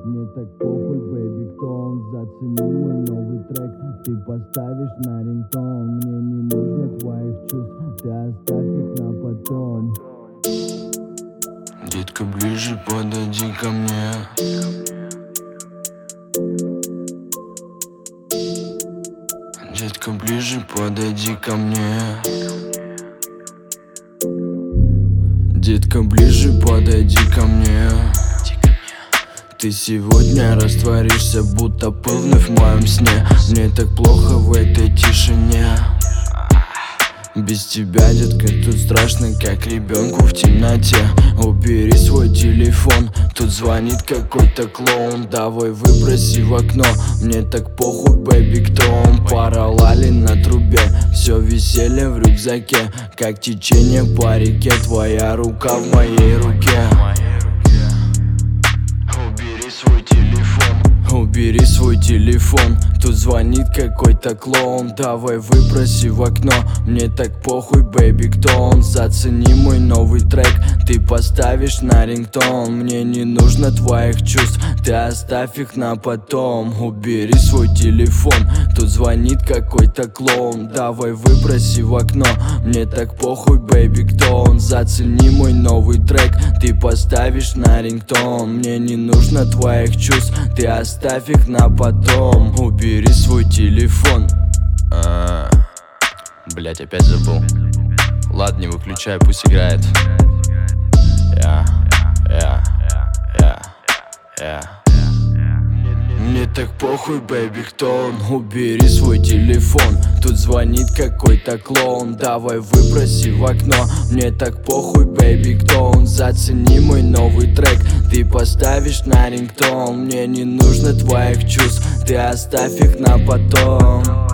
Мне так похуй, бэйби, кто он. Зацени мой новый трек, ты поставишь на рингтон. Мне не нужно твоих чувств, ты оставь их на потом. Детка, ближе подойди ко мне. Детка, ближе подойди ко мне. Детка, ближе подойди ко мне. Ты сегодня растворишься, будто пыл вновь в моем сне. Мне так плохо в этой тишине. Без тебя, детка, тут страшно, как ребенку в темноте. Убери свой телефон, тут звонит какой-то клоун. Давай выброси в окно, мне так похуй, бэйби, кто он. Пара лали на трубе, все веселье в рюкзаке. Как течение по реке, твоя рука в моей руке. Убери свой телефон, тут звонит какой-то клоун. Давай выброси в окно, мне так похуй, бэйби, кто он. Зацени мой новый трек, ты поставишь на рингтон. Мне не нужно твоих чувств, ты оставь их на потом. Убери свой телефон, тут звонит какой-то клоун. Давай выброси в окно, мне так похуй, бэйби, кто он. Зацени мой новый трек, ты поставишь на рингтон. Мне не нужно твоих чувств, ты оставь их на потом. Убери свой телефон. Блять, опять забыл. Ладно, не выключай, пусть играет. Мне так похуй, бэйби, кто он. Убери свой телефон, тут звонит какой-то клоун. Давай выброси в окно, мне так похуй, бэйби, кто он. Зацени мой новый трек, ты поставишь на рингтон. Мне не нужно твоих чувств, ты оставь их на потом.